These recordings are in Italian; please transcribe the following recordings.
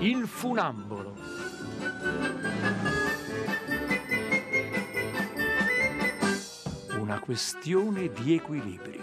Il funambolo. Una questione di equilibrio.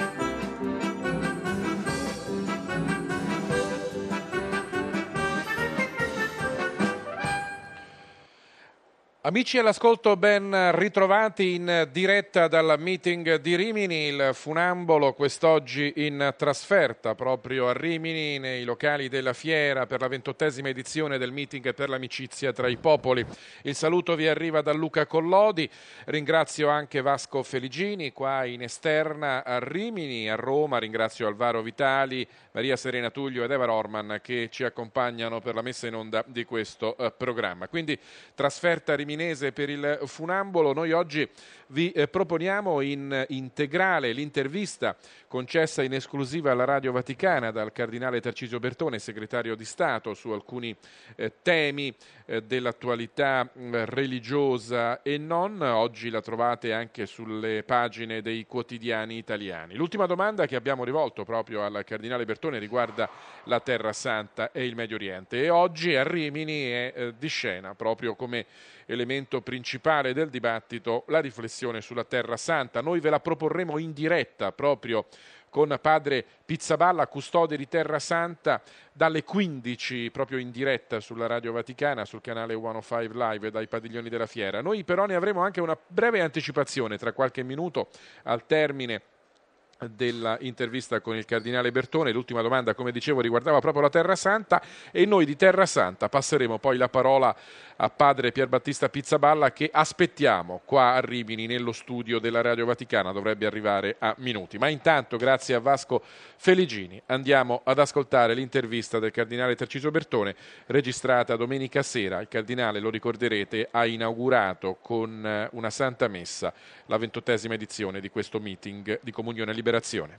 Amici all'ascolto, ben ritrovati in diretta dal meeting di Rimini. Il funambolo quest'oggi in trasferta proprio a Rimini, nei locali della fiera per la 28ª edizione del meeting per l'amicizia tra i popoli. Il saluto vi arriva da Luca Collodi, ringrazio anche Vasco Feligini qua in esterna a Rimini, a Roma, ringrazio Alvaro Vitali, Maria Serena Tullio ed Eva Rorman che ci accompagnano per la messa in onda di questo programma. Quindi trasferta riminese per il funambolo. Noi oggi vi proponiamo in integrale l'intervista concessa in esclusiva alla Radio Vaticana dal cardinale Tarcisio Bertone, segretario di Stato, su alcuni temi dell'attualità religiosa e non. Oggi la trovate anche sulle pagine dei quotidiani italiani. L'ultima domanda che abbiamo rivolto proprio al cardinale Bertone riguarda la Terra Santa e il Medio Oriente, e oggi a Rimini è di scena proprio come elemento principale del dibattito la riflessione sulla Terra Santa. Noi ve la proporremo in diretta proprio con padre Pizzaballa, custode di Terra Santa, dalle 15 proprio in diretta sulla Radio Vaticana, sul canale 105 Live dai padiglioni della fiera. Noi però ne avremo anche una breve anticipazione tra qualche minuto al termine dell'intervista con il cardinale Bertone. L'ultima domanda, come dicevo, riguardava proprio la Terra Santa e noi di Terra Santa passeremo poi la parola a padre Pierbattista Pizzaballa, che aspettiamo qua a Rimini nello studio della Radio Vaticana, dovrebbe arrivare a minuti. Ma intanto, grazie a Vasco Feligini, andiamo ad ascoltare l'intervista del cardinale Tarcisio Bertone registrata domenica sera. Il cardinale, lo ricorderete, ha inaugurato con una Santa Messa la 28ª edizione di questo meeting di Comunione e Liberazione.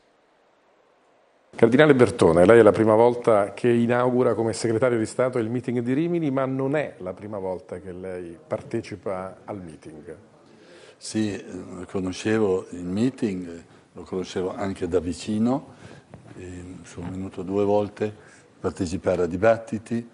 Cardinale Bertone, lei è la prima volta che inaugura come segretario di Stato il meeting di Rimini, ma non è la prima volta che lei partecipa al meeting. Sì, conoscevo il meeting, lo conoscevo anche da vicino, sono venuto 2 volte a partecipare a dibattiti,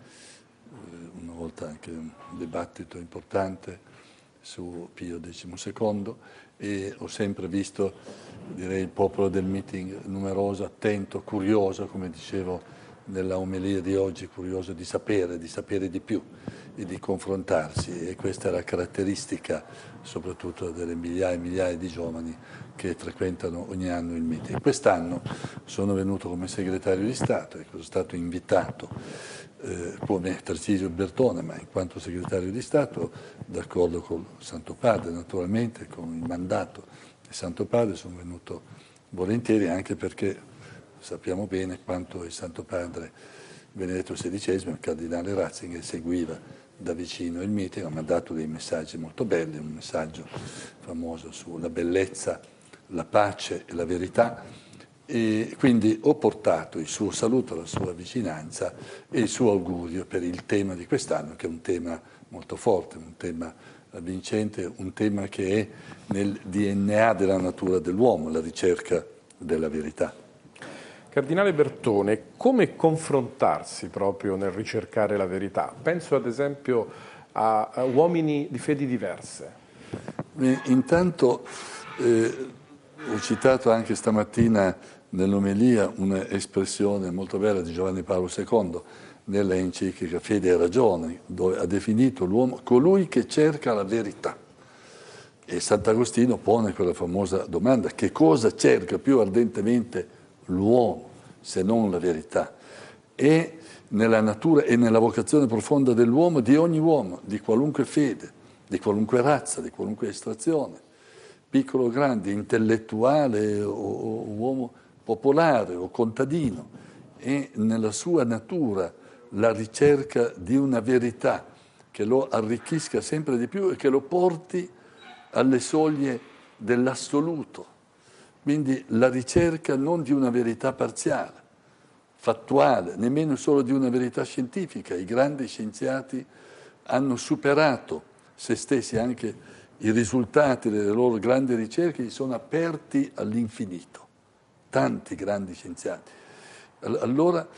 una volta anche un dibattito importante su Pio XII, e ho sempre visto, direi, il popolo del meeting numeroso, attento, curioso, come dicevo nella omelia di oggi, curioso di sapere di più e di confrontarsi, e questa è la caratteristica soprattutto delle migliaia e migliaia di giovani che frequentano ogni anno il meeting. Quest'anno sono venuto come segretario di Stato e sono stato invitato come Tarcisio Bertone, ma in quanto segretario di Stato, d'accordo col Santo Padre, naturalmente, con il mandato del Santo Padre, sono venuto volentieri, anche perché sappiamo bene quanto il Santo Padre Benedetto XVI, il cardinale Ratzinger, seguiva da vicino il meeting, ha mandato dei messaggi molto belli, un messaggio famoso sulla bellezza, la pace e la verità. E quindi ho portato il suo saluto, la sua vicinanza e il suo augurio per il tema di quest'anno, che è un tema molto forte, un tema vincente, un tema che è nel DNA della natura dell'uomo, la ricerca della verità. Cardinale Bertone, come confrontarsi proprio nel ricercare la verità? Penso ad esempio a uomini di fedi diverse. Intanto ho citato anche stamattina nell'omelia un'espressione molto bella di Giovanni Paolo II nella enciclica Fede e Ragione, dove ha definito l'uomo colui che cerca la verità. E Sant'Agostino pone quella famosa domanda: che cosa cerca più ardentemente l'uomo se non la verità? E nella natura e nella vocazione profonda dell'uomo, di ogni uomo, di qualunque fede, di qualunque razza, di qualunque estrazione, piccolo o grande, intellettuale o uomo popolare o contadino, è nella sua natura la ricerca di una verità che lo arricchisca sempre di più e che lo porti alle soglie dell'assoluto. Quindi la ricerca non di una verità parziale, fattuale, nemmeno solo di una verità scientifica. I grandi scienziati hanno superato se stessi, anche i risultati delle loro grandi ricerche si sono aperti all'infinito. Tanti grandi scienziati. Allora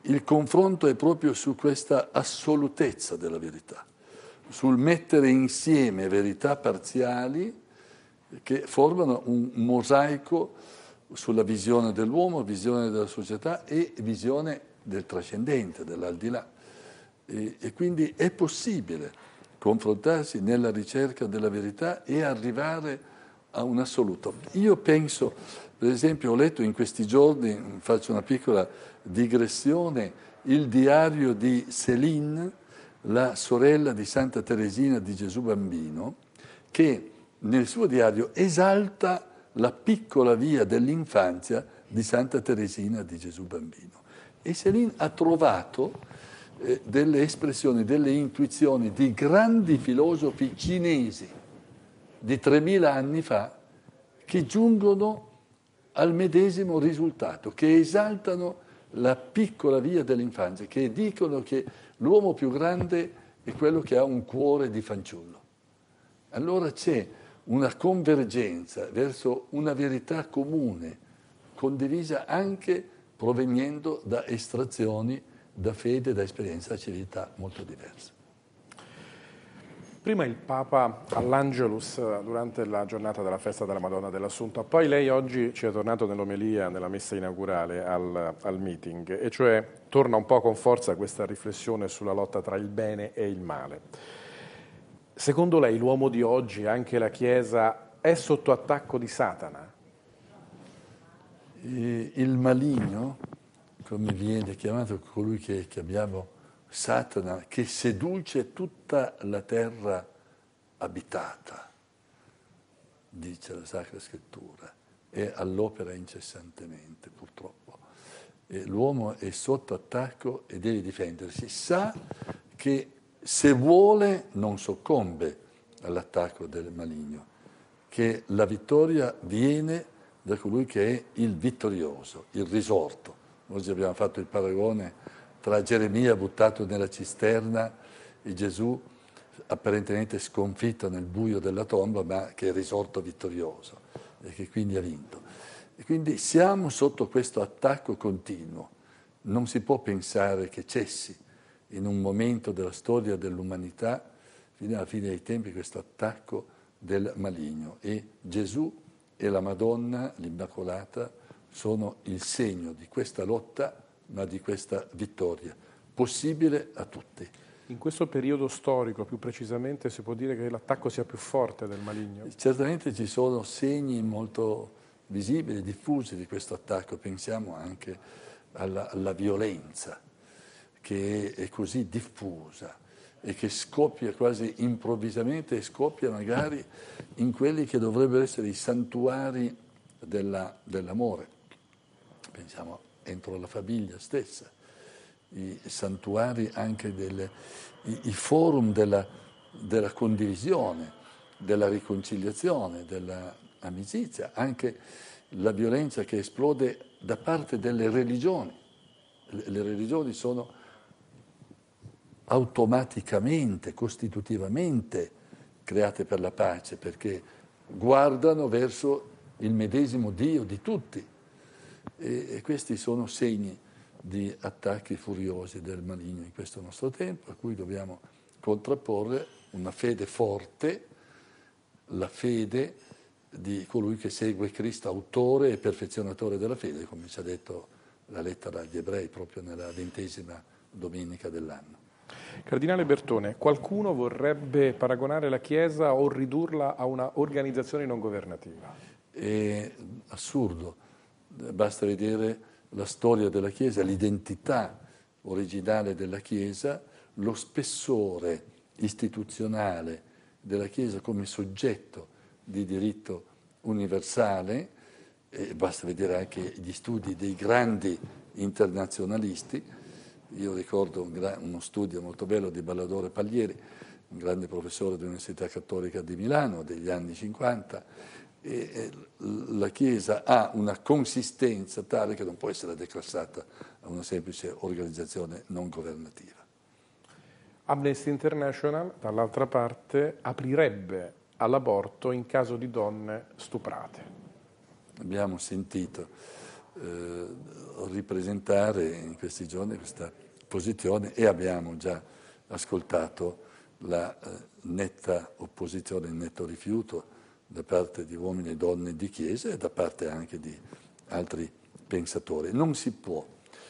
il confronto è proprio su questa assolutezza della verità, sul mettere insieme verità parziali che formano un mosaico sulla visione dell'uomo, visione della società e visione del trascendente, dell'aldilà. E quindi è possibile confrontarsi nella ricerca della verità e arrivare a un assoluto. Io penso, per esempio, ho letto in questi giorni, faccio una piccola digressione, il diario di Céline, la sorella di Santa Teresina di Gesù Bambino, che nel suo diario esalta la piccola via dell'infanzia di Santa Teresina di Gesù Bambino. E Céline ha trovato delle espressioni, delle intuizioni di grandi filosofi cinesi di 3000 anni fa che giungono al medesimo risultato, che esaltano la piccola via dell'infanzia, che dicono che l'uomo più grande è quello che ha un cuore di fanciullo. Allora c'è una convergenza verso una verità comune, condivisa anche provenendo da estrazioni, da fede, da esperienza, da civiltà molto diverse. Prima il Papa all'Angelus durante la giornata della festa della Madonna dell'Assunta, poi lei oggi ci è tornato nell'omelia, nella messa inaugurale al meeting, e cioè torna un po' con forza questa riflessione sulla lotta tra il bene e il male. Secondo lei l'uomo di oggi, anche la Chiesa, è sotto attacco di Satana? Il maligno, come viene chiamato colui che abbiamo Satana, che seduce tutta la terra abitata, dice la Sacra Scrittura, è all'opera incessantemente, purtroppo. E l'uomo è sotto attacco e deve difendersi. Sa che se vuole non soccombe all'attacco del maligno, che la vittoria viene da colui che è il vittorioso, il risorto. Oggi abbiamo fatto il paragone tra Geremia buttato nella cisterna e Gesù apparentemente sconfitto nel buio della tomba, ma che è risorto vittorioso e che quindi ha vinto. E quindi siamo sotto questo attacco continuo. Non si può pensare che cessi in un momento della storia dell'umanità, fino alla fine dei tempi, questo attacco del maligno. E Gesù e la Madonna, l'Immacolata, sono il segno di questa lotta, ma di questa vittoria, possibile a tutti. In questo periodo storico, più precisamente, si può dire che l'attacco sia più forte del maligno? Certamente ci sono segni molto visibili, diffusi di questo attacco. Pensiamo anche alla violenza, che è così diffusa e che scoppia quasi improvvisamente e scoppia magari in quelli che dovrebbero essere i santuari dell'amore. Pensiamo entro la famiglia stessa, i santuari anche i forum della condivisione, della riconciliazione, dell'amicizia, anche la violenza che esplode da parte delle religioni. Le religioni sono automaticamente, costitutivamente create per la pace, perché guardano verso il medesimo Dio di tutti. E questi sono segni di attacchi furiosi del maligno in questo nostro tempo, a cui dobbiamo contrapporre una fede forte, la fede di colui che segue Cristo, autore e perfezionatore della fede, come ci ha detto la lettera agli Ebrei proprio nella 20ª domenica dell'anno. Cardinale Bertone, qualcuno vorrebbe paragonare la Chiesa o ridurla a una organizzazione non governativa? È assurdo, basta vedere la storia della Chiesa, l'identità originale della Chiesa, lo spessore istituzionale della Chiesa come soggetto di diritto universale, e basta vedere anche gli studi dei grandi internazionalisti. Io ricordo uno studio molto bello di Balladore Paglieri, un grande professore dell'Università Cattolica di Milano degli anni 50, e la Chiesa ha una consistenza tale che non può essere declassata a una semplice organizzazione non governativa. Amnesty International, dall'altra parte, aprirebbe all'aborto in caso di donne stuprate. Abbiamo sentito ripresentare in questi giorni questa posizione, e abbiamo già ascoltato la netta opposizione, il netto rifiuto da parte di uomini e donne di Chiesa e da parte anche di altri pensatori. Non si può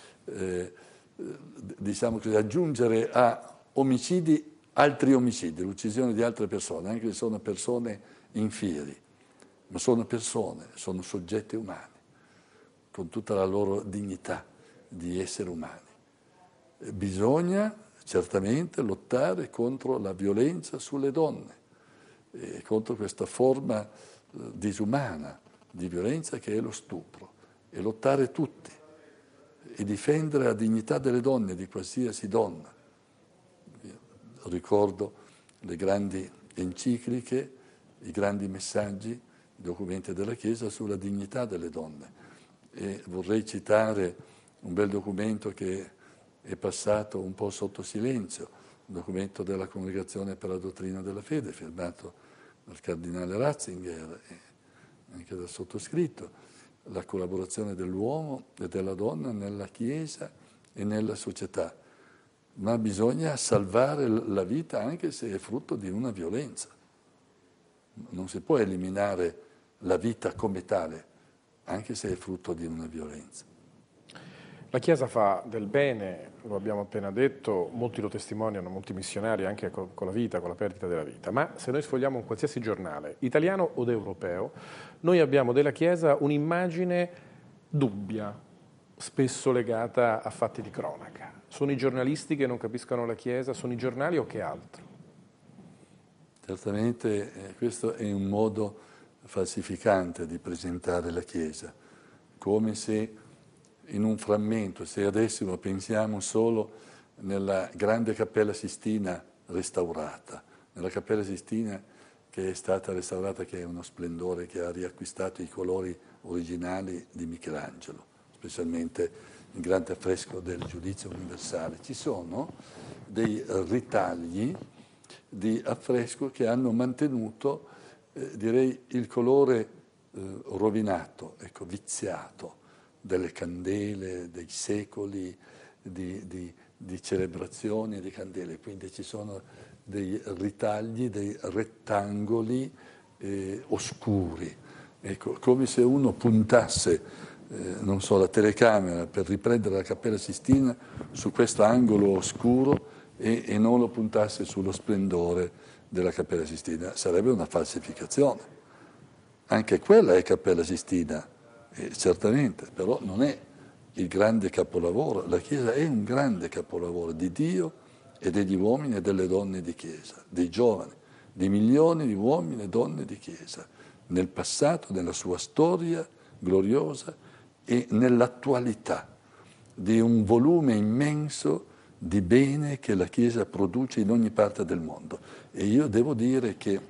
diciamo così, aggiungere a omicidi altri omicidi, l'uccisione di altre persone, anche se sono persone inferi, ma sono persone, sono soggetti umani, con tutta la loro dignità di esseri umani. Bisogna certamente lottare contro la violenza sulle donne, e contro questa forma disumana di violenza che è lo stupro, e lottare tutti, e difendere la dignità delle donne, di qualsiasi donna. Ricordo le grandi encicliche, i grandi messaggi, i documenti della Chiesa sulla dignità delle donne. E vorrei citare un bel documento che è passato un po' sotto silenzio, un documento della Congregazione per la Dottrina della Fede, firmato dal Cardinale Ratzinger e anche dal sottoscritto, la collaborazione dell'uomo e della donna nella Chiesa e nella società. Ma bisogna salvare la vita anche se è frutto di una violenza. Non si può eliminare la vita come tale, anche se è frutto di una violenza. La Chiesa fa del bene, lo abbiamo appena detto, molti lo testimoniano, molti missionari anche con la vita, con la perdita della vita, ma se noi sfogliamo un qualsiasi giornale, italiano o europeo, noi abbiamo della Chiesa un'immagine dubbia, spesso legata a fatti di cronaca. Sono i giornalisti che non capiscono la Chiesa, sono i giornali o che altro? Certamente questo è un modo falsificante di presentare la Chiesa, come se in un frammento, se adesso pensiamo solo nella grande Cappella Sistina restaurata, nella Cappella Sistina che è stata restaurata, che è uno splendore, che ha riacquistato i colori originali di Michelangelo, specialmente il grande affresco del Giudizio Universale. Ci sono dei ritagli di affresco che hanno mantenuto, direi, il colore rovinato, ecco, viziato, delle candele, dei secoli di celebrazioni di candele. Quindi ci sono dei ritagli, dei rettangoli oscuri, ecco, come se uno puntasse, non so, la telecamera per riprendere la Cappella Sistina su questo angolo oscuro e non lo puntasse sullo splendore della Cappella Sistina. Sarebbe una falsificazione. Anche quella è Cappella Sistina, certamente, però non è il grande capolavoro. La Chiesa è un grande capolavoro di Dio e degli uomini e delle donne di Chiesa, dei giovani, di milioni di uomini e donne di Chiesa, nel passato, nella sua storia gloriosa e nell'attualità, di un volume immenso di bene che la Chiesa produce in ogni parte del mondo. E io devo dire che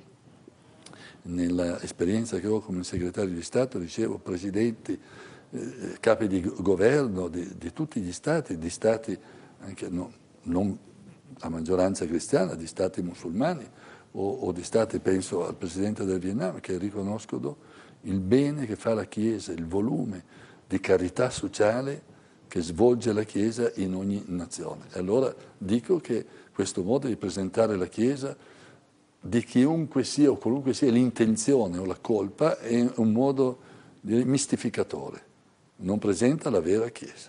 nell'esperienza che ho come segretario di Stato ricevo presidenti, capi di governo di tutti gli stati, di stati anche non a maggioranza cristiana, di stati musulmani o di stati, penso al presidente del Vietnam, che riconoscono il bene che fa la Chiesa, il volume di carità sociale che svolge la Chiesa in ogni nazione. E allora dico che questo modo di presentare la Chiesa, di chiunque sia o qualunque sia l'intenzione o la colpa, è un modo mistificatore. Non presenta la vera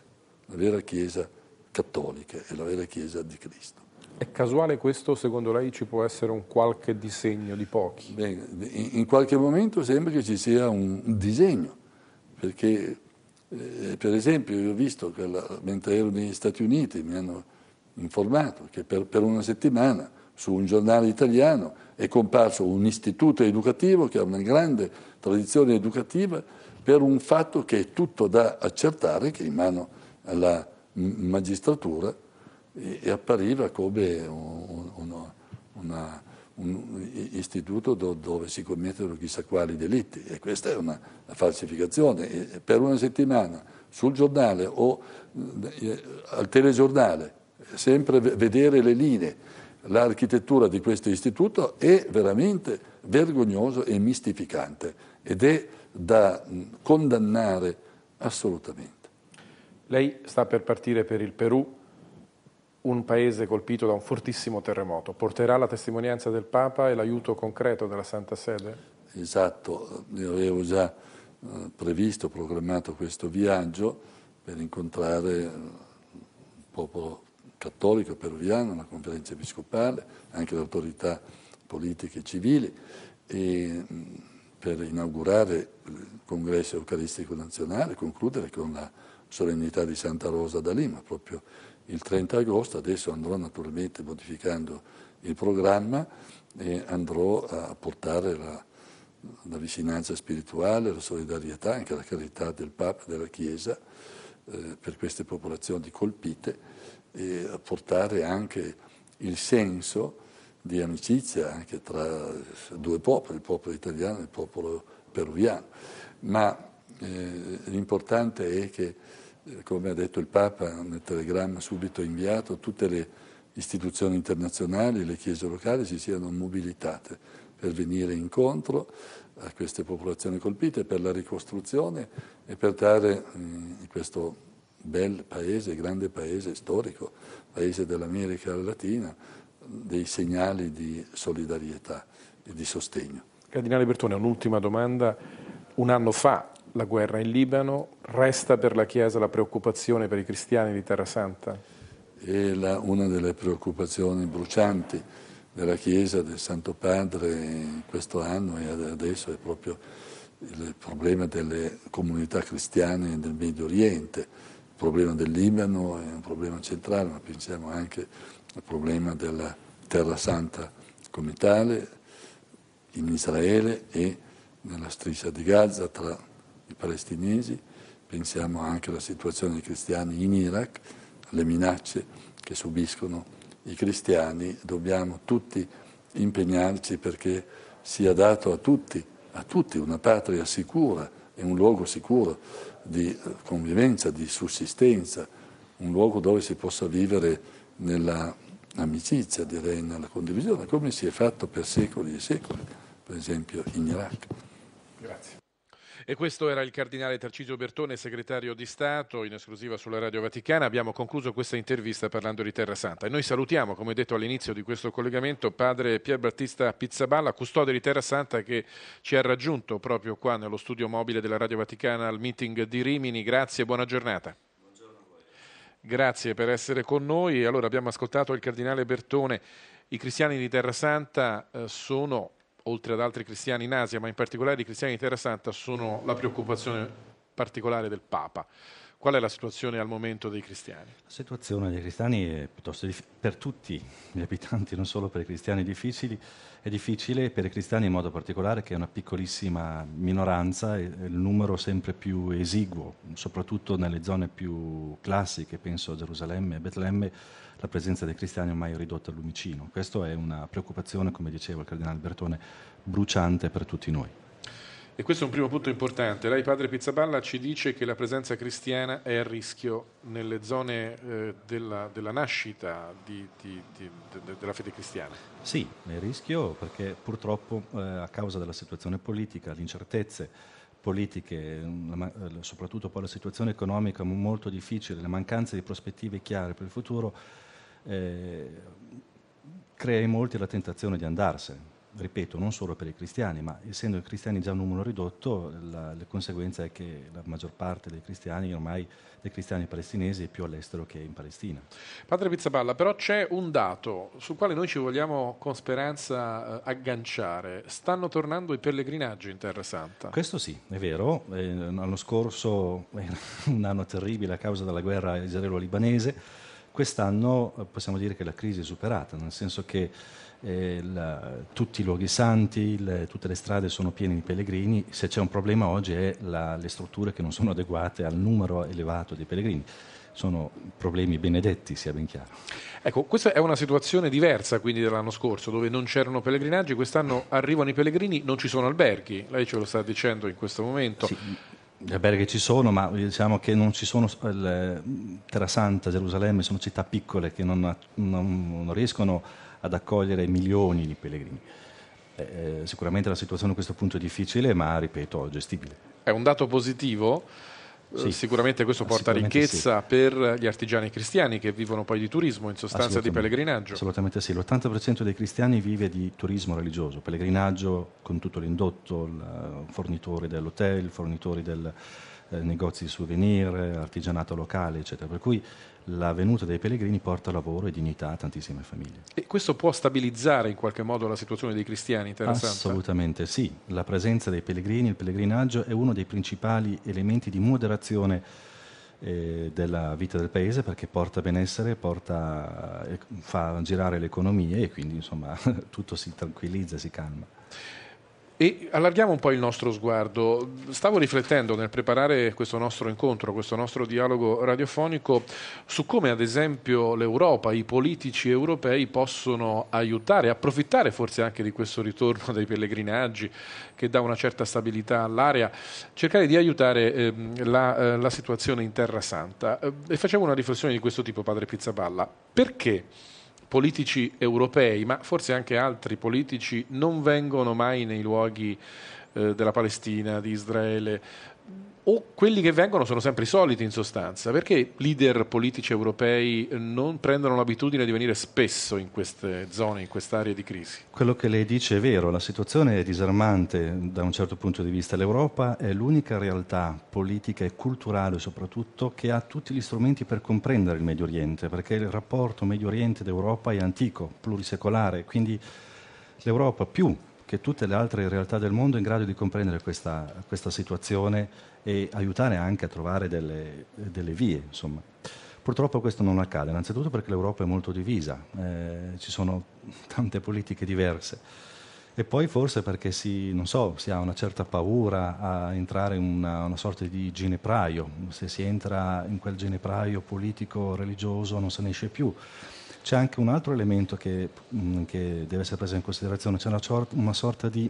Chiesa cattolica e la vera Chiesa di Cristo. È casuale questo? Secondo lei ci può essere un qualche disegno di pochi? Bene, in qualche momento sembra che ci sia un disegno, perché per esempio io ho visto che mentre ero negli Stati Uniti mi hanno informato che per una settimana su un giornale italiano è comparso un istituto educativo che ha una grande tradizione educativa per un fatto che è tutto da accertare, che è in mano alla magistratura, e appariva come un istituto dove si commettono chissà quali delitti, e questa è una falsificazione. E per una settimana sul giornale o al telegiornale sempre vedere le linee, l'architettura di questo istituto è veramente vergognoso e mistificante, ed è da condannare assolutamente. Lei sta per partire per il Perù, un paese colpito da un fortissimo terremoto. Porterà la testimonianza del Papa e l'aiuto concreto della Santa Sede? Esatto, io avevo già previsto, programmato questo viaggio per incontrare il popolo cattolico peruviano, la conferenza episcopale, anche le autorità politiche e civili, e per inaugurare il congresso eucaristico nazionale, concludere con la solennità di Santa Rosa da Lima, proprio il 30 agosto. Adesso andrò naturalmente modificando il programma e andrò a portare la vicinanza spirituale, la solidarietà, anche la carità del Papa e della Chiesa per queste popolazioni colpite, e a portare anche il senso di amicizia anche tra due popoli, il popolo italiano e il popolo peruviano. Ma l'importante è che, come ha detto il Papa nel telegramma subito inviato, tutte le istituzioni internazionali, le chiese locali si siano mobilitate per venire incontro a queste popolazioni colpite, per la ricostruzione e per dare in questo bel paese, grande paese storico, paese dell'America Latina, dei segnali di solidarietà e di sostegno. Cardinale Bertone, un'ultima domanda. Un anno fa la guerra in Libano, resta per la Chiesa la preoccupazione per i cristiani di Terra Santa? È una delle preoccupazioni brucianti della Chiesa, del Santo Padre in questo anno e adesso è proprio il problema delle comunità cristiane del Medio Oriente. Il problema del Libano è un problema centrale, ma pensiamo anche al problema della Terra Santa come tale, in Israele e nella striscia di Gaza tra i palestinesi. Pensiamo anche alla situazione dei cristiani in Iraq, alle minacce che subiscono i cristiani. Dobbiamo tutti impegnarci perché sia dato a tutti una patria sicura e un luogo sicuro di convivenza, di sussistenza, un luogo dove si possa vivere nella amicizia, direi, nella condivisione, come si è fatto per secoli e secoli, per esempio in Iraq. Grazie. E questo era il cardinale Tarcisio Bertone, segretario di Stato, in esclusiva sulla Radio Vaticana. Abbiamo concluso questa intervista parlando di Terra Santa. E noi salutiamo, come detto all'inizio di questo collegamento, padre Pier Battista Pizzaballa, custode di Terra Santa, che ci ha raggiunto proprio qua nello studio mobile della Radio Vaticana al meeting di Rimini. Grazie e buona giornata. Buongiorno a voi. Grazie per essere con noi. Allora, abbiamo ascoltato il cardinale Bertone. I cristiani di Terra Santa sono, oltre ad altri cristiani in Asia, ma in particolare i cristiani di Terra Santa, sono la preoccupazione particolare del Papa. Qual è la situazione al momento dei cristiani? La situazione dei cristiani è piuttosto per tutti gli abitanti, non solo per i cristiani è difficile, per i cristiani in modo particolare, che è una piccolissima minoranza, e il numero sempre più esiguo, soprattutto nelle zone più classiche, penso a Gerusalemme e Betlemme. La presenza dei cristiani è ormai ridotta al lumicino. Questa è una preoccupazione, come diceva il cardinale Bertone, bruciante per tutti noi. E questo è un primo punto importante. Lei, padre Pizzaballa, ci dice che la presenza cristiana è a rischio nelle zone della nascita della fede cristiana. Sì, è a rischio perché purtroppo a causa della situazione politica, le incertezze politiche, soprattutto poi la situazione economica molto difficile, le mancanze di prospettive chiare per il futuro, crea in molti la tentazione di andarsene. Ripeto, non solo per i cristiani, ma essendo i cristiani già un numero ridotto, la conseguenza è che la maggior parte dei cristiani, ormai dei cristiani palestinesi, è più all'estero che in Palestina. Padre Pizzaballa, però c'è un dato sul quale noi ci vogliamo con speranza agganciare. Stanno tornando i pellegrinaggi in Terra Santa. Questo sì, è vero. L'anno scorso era un anno terribile a causa della guerra israelo-libanese. Quest'anno possiamo dire che la crisi è superata, nel senso che tutti i luoghi santi, tutte le strade sono piene di pellegrini. Se c'è un problema oggi è le strutture che non sono adeguate al numero elevato di pellegrini. Sono problemi benedetti, sia ben chiaro. Ecco, questa è una situazione diversa quindi dell'anno scorso, dove non c'erano pellegrinaggi. Quest'anno arrivano i pellegrini, non ci sono alberghi. Lei ce lo sta dicendo in questo momento. Sì, gli alberghi ci sono, ma diciamo che non ci sono. Terra Santa, Gerusalemme sono città piccole che non riescono ad accogliere milioni di pellegrini. Sicuramente la situazione a questo punto è difficile, ma ripeto, gestibile. È un dato positivo Sì, sicuramente questo porta ricchezza per gli artigiani cristiani che vivono poi di turismo, in sostanza di pellegrinaggio. Assolutamente sì, l'80% dei cristiani vive di turismo religioso, pellegrinaggio con tutto l'indotto, fornitori dell'hotel, fornitori del negozi di souvenir, artigianato locale, eccetera. Per cui la venuta dei pellegrini porta lavoro e dignità a tantissime famiglie. E questo può stabilizzare in qualche modo la situazione dei cristiani in Terra Santa? Assolutamente sì. La presenza dei pellegrini, il pellegrinaggio è uno dei principali elementi di moderazione della vita del paese, perché porta benessere, fa girare le economie e quindi insomma tutto si tranquillizza, si calma. E allarghiamo un po' il nostro sguardo. Stavo riflettendo nel preparare questo nostro incontro, questo nostro dialogo radiofonico, su come ad esempio l'Europa, i politici europei possono aiutare, approfittare forse anche di questo ritorno dei pellegrinaggi che dà una certa stabilità all'area, cercare di aiutare la situazione in Terra Santa. E facevo una riflessione di questo tipo, padre Pizzaballa. Perché politici europei, ma forse anche altri politici, non vengono mai nei luoghi della Palestina, di Israele, o quelli che vengono sono sempre i soliti in sostanza? Perché leader politici europei non prendono l'abitudine di venire spesso in queste zone, in queste aree di crisi? Quello che lei dice è vero, la situazione è disarmante da un certo punto di vista. L'Europa è l'unica realtà politica e culturale soprattutto che ha tutti gli strumenti per comprendere il Medio Oriente, perché il rapporto Medio Oriente ed Europa è antico, plurisecolare, quindi l'Europa più che tutte le altre realtà del mondo è in grado di comprendere questa situazione e aiutare anche a trovare delle vie, insomma. Purtroppo questo non accade, innanzitutto perché l'Europa è molto divisa, ci sono tante politiche diverse, e poi forse perché si ha una certa paura a entrare in una sorta di ginepraio. Se si entra in quel ginepraio politico religioso non se ne esce più. C'è anche un altro elemento che deve essere preso in considerazione, c'è una sorta di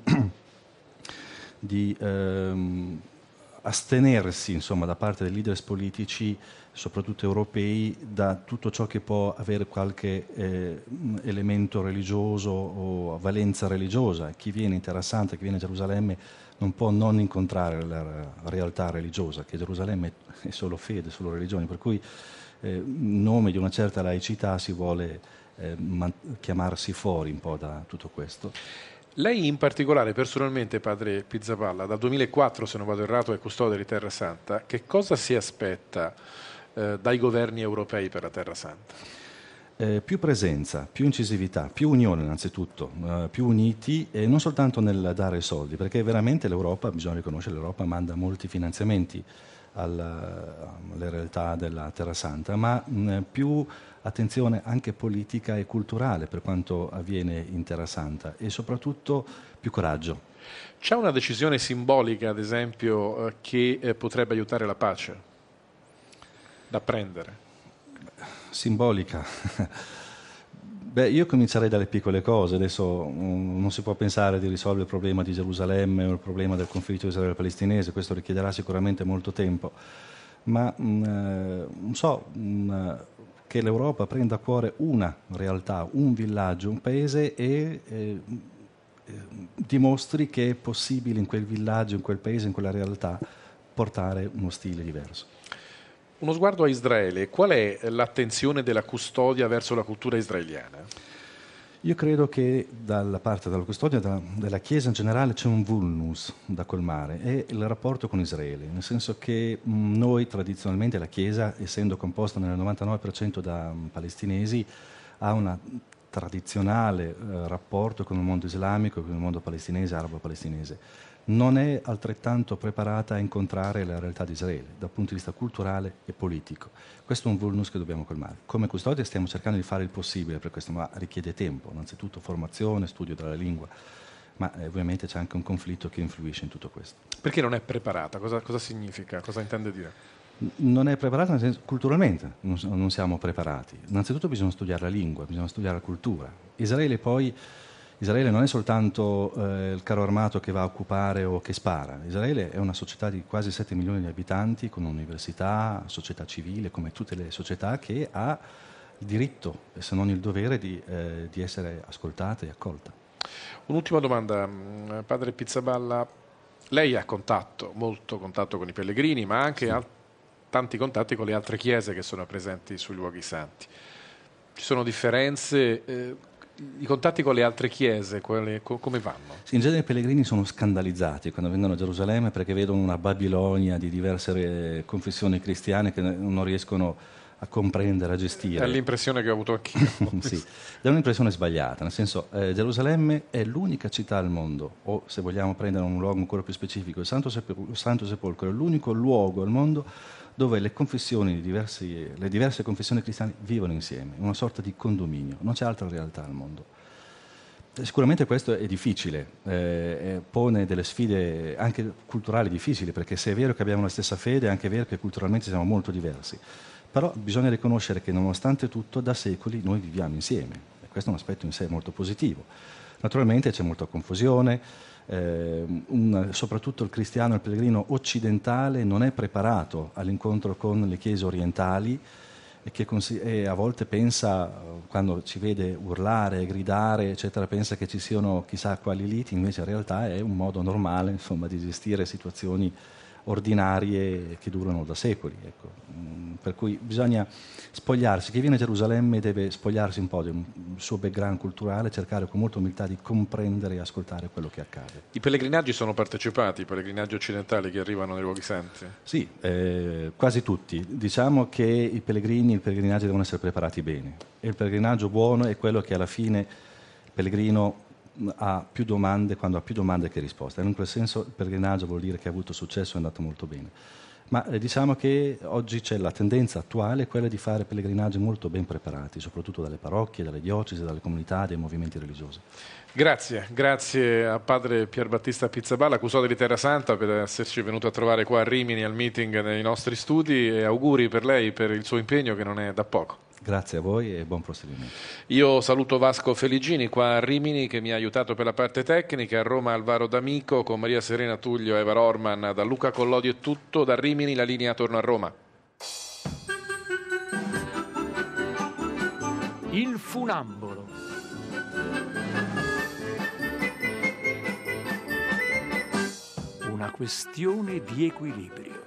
astenersi, insomma, da parte dei leader politici, soprattutto europei, da tutto ciò che può avere qualche elemento religioso o valenza religiosa. Chi viene in Terra Santa, chi viene a Gerusalemme, non può non incontrare la realtà religiosa, che Gerusalemme è solo fede, solo religione, per cui in nome di una certa laicità si vuole chiamarsi fuori un po' da tutto questo. Lei in particolare, personalmente, padre Pizzaballa, dal 2004, se non vado errato, è custode di Terra Santa, che cosa si aspetta dai governi europei per la Terra Santa? Più presenza, più incisività, più unione innanzitutto, più uniti, e non soltanto nel dare soldi, perché veramente l'Europa, bisogna riconoscere, l'Europa manda molti finanziamenti alle realtà della Terra Santa, ma più attenzione anche politica e culturale per quanto avviene in Terra Santa, e soprattutto più coraggio. C'è una decisione simbolica, ad esempio, che potrebbe aiutare la pace da prendere? Simbolica? Beh, io comincerei dalle piccole cose. Adesso non si può pensare di risolvere il problema di Gerusalemme o il problema del conflitto israelo-palestinese, questo richiederà sicuramente molto tempo, ma che l'Europa prenda a cuore una realtà, un villaggio, un paese, e dimostri che è possibile in quel villaggio, in quel paese, in quella realtà, portare uno stile diverso. Uno sguardo a Israele, qual è l'attenzione della custodia verso la cultura israeliana? Io credo che dalla parte della custodia della Chiesa in generale c'è un vulnus da colmare, è il rapporto con Israele, nel senso che noi tradizionalmente, la Chiesa, essendo composta nel 99% da palestinesi, ha un tradizionale rapporto con il mondo islamico, con il mondo palestinese, arabo-palestinese. Non è altrettanto preparata a incontrare la realtà di Israele dal punto di vista culturale e politico. Questo è un vulnus che dobbiamo colmare. Come custodia stiamo cercando di fare il possibile per questo, ma richiede tempo, innanzitutto formazione, studio della lingua, ma ovviamente c'è anche un conflitto che influisce in tutto questo. Perché non è preparata? Cosa significa? Cosa intende dire? Non è preparata nel senso, culturalmente non siamo preparati. Innanzitutto bisogna studiare la lingua, bisogna studiare la cultura. Israele non è soltanto il carro armato che va a occupare o che spara. Israele è una società di quasi 7 milioni di abitanti, con università, società civile, come tutte le società, che ha il diritto, se non il dovere, di essere ascoltata e accolta. Un'ultima domanda, padre Pizzaballa. Lei ha molto contatto con i pellegrini, ma anche tanti contatti con le altre chiese che sono presenti sui luoghi santi. Ci sono differenze? I contatti con le altre chiese, come vanno? Sì, in genere i pellegrini sono scandalizzati quando vengono a Gerusalemme perché vedono una Babilonia di diverse confessioni cristiane che non riescono a comprendere, a gestire. È l'impressione che ho avuto anch'io. Sì, è un'impressione sbagliata, nel senso Gerusalemme è l'unica città al mondo, o se vogliamo prendere un luogo ancora più specifico, il Santo Sepolcro è l'unico luogo al mondo dove le diverse confessioni cristiane vivono insieme, una sorta di condominio, non c'è altra realtà al mondo. Sicuramente questo è difficile, pone delle sfide anche culturali difficili, perché se è vero che abbiamo la stessa fede, è anche vero che culturalmente siamo molto diversi. Però bisogna riconoscere che nonostante tutto da secoli noi viviamo insieme, e questo è un aspetto in sé molto positivo. Naturalmente c'è molta confusione, soprattutto il cristiano, il pellegrino occidentale non è preparato all'incontro con le chiese orientali e a volte pensa, quando ci vede urlare, gridare, eccetera, pensa che ci siano chissà quali liti, invece in realtà è un modo normale, insomma, di gestire situazioni ordinarie che durano da secoli. Ecco. Per cui bisogna spogliarsi. Chi viene a Gerusalemme deve spogliarsi un po' del suo background culturale, cercare con molta umiltà di comprendere e ascoltare quello che accade. I pellegrinaggi sono partecipati, i pellegrinaggi occidentali che arrivano nei luoghi santi? Sì, quasi tutti. Diciamo che i pellegrinaggi devono essere preparati bene. E il pellegrinaggio buono è quello che alla fine il pellegrino ha più domande quando ha più domande che risposte. In quel senso il pellegrinaggio vuol dire che ha avuto successo e è andato molto bene. Ma diciamo che oggi c'è la tendenza attuale, quella di fare pellegrinaggi molto ben preparati, soprattutto dalle parrocchie, dalle diocesi, dalle comunità, dai movimenti religiosi. Grazie a padre Pierbattista Pizzaballa, custode di Terra Santa, per esserci venuto a trovare qua a Rimini al meeting nei nostri studi, e auguri per lei per il suo impegno che non è da poco. Grazie a voi e buon proseguimento. Io saluto Vasco Feligini qua a Rimini, che mi ha aiutato per la parte tecnica. A Roma Alvaro D'Amico, con Maria Serena Tullio e Eva Orman. Da Luca Collodi è tutto, da Rimini la linea torna a Roma. Il funambolo. Una questione di equilibrio.